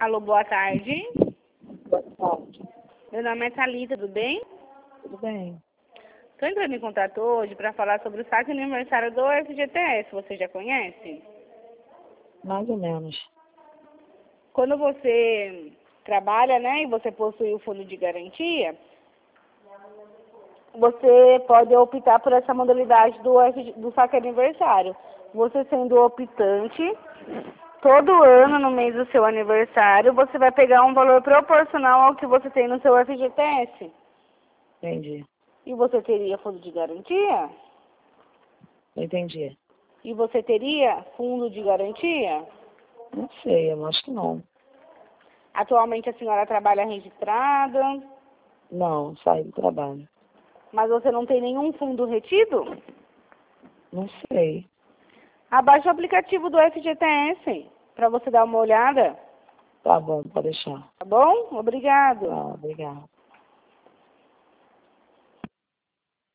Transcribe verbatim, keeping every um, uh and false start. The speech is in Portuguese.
Alô, boa tarde. Boa tarde. Meu nome é Thalita, tudo bem? Tudo bem? Estou entrando em contato hoje para falar sobre o saque aniversário do F G T S. Você já conhece? Mais ou menos. Quando você trabalha, né, e você possui o fundo de garantia, você pode optar por essa modalidade do, F G, do saque aniversário. Você sendo optante, todo ano, no mês do seu aniversário, você vai pegar um valor proporcional ao que você tem no seu F G T S. Entendi. E você teria fundo de garantia? Entendi. E você teria fundo de garantia? Não sei, eu acho que não. Atualmente a senhora trabalha registrada, Não, saí do trabalho. mas você não tem nenhum fundo retido? Não sei. Abaixe o aplicativo do F G T S para você dar uma olhada, Tá bom, pode deixar. tá bom? Obrigado. Tá, obrigada.